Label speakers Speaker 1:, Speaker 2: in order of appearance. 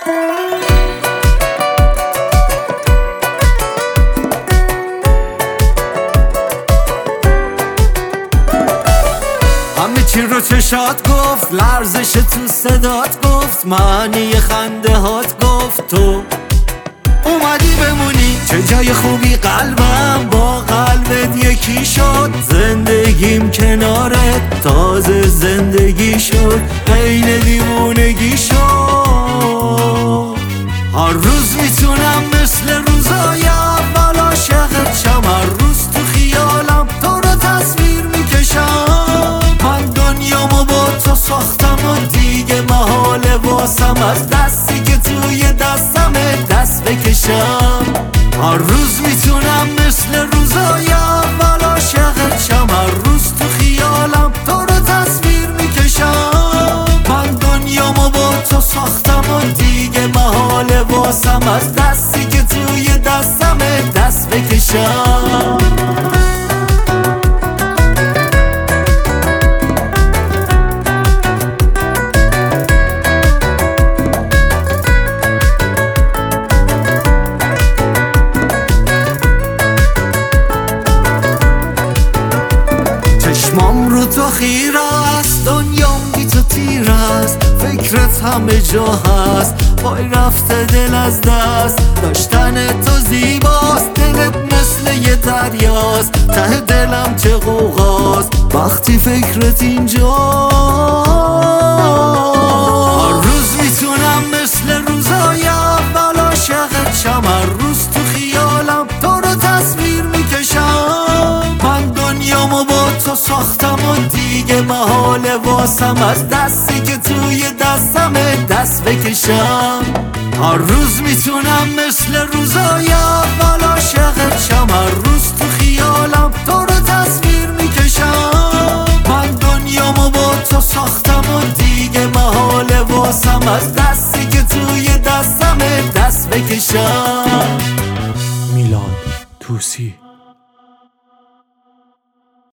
Speaker 1: همه چی رو چشات گفت، لرزش تو صدات گفت، معنی خنده هات گفت تو اومدی بمونی. چه جای خوبی قلبم با قلبت یکی شد، زندگیم کنارت تازه زندگی شد، عین دیوونگی شد. هر روز میتونم مثل روزای اول عاشقت شم، هر روز تو خیالم تو رو تصویر میکشم. من دنیامو با تو ساختم و دیگه محاله واسم از دستی که توی دستمه دست بکشم. هر روز میتونم مثل روزای اول عاشقت شم، هر روز تو خیالم تو رو تصویر میکشم. من دنیامو با تو ساختم و دیگه محاله واسم از دستی که توی دستمه دست بکشم. چشمام رو تو خیره است، دنیام بی تو تیر است، فکرت همه جا هست، پای رفته دل از دست. داشتن تو زیباست، دلت مثل یه دریاست، ته دلم چه غوغاست وقتی فکرت اینجا. هر روز میتونم مثل روزای اول عاشقت شم، هر روز تو خیالم تو رو تصویر میکشم. من دنیامو با تو ساختم و دیگه محاله واسم از دستی که توی دستمه دست بکشم. هر روز میتونم مثل روزای اول عاشقت شم، هر روز تو خیالم تو رو تصویر میکشم. من دنیامو با تو ساختم و دیگه محاله واسم از دستی که توی دستمه دست بکشم.
Speaker 2: میلاد توسی.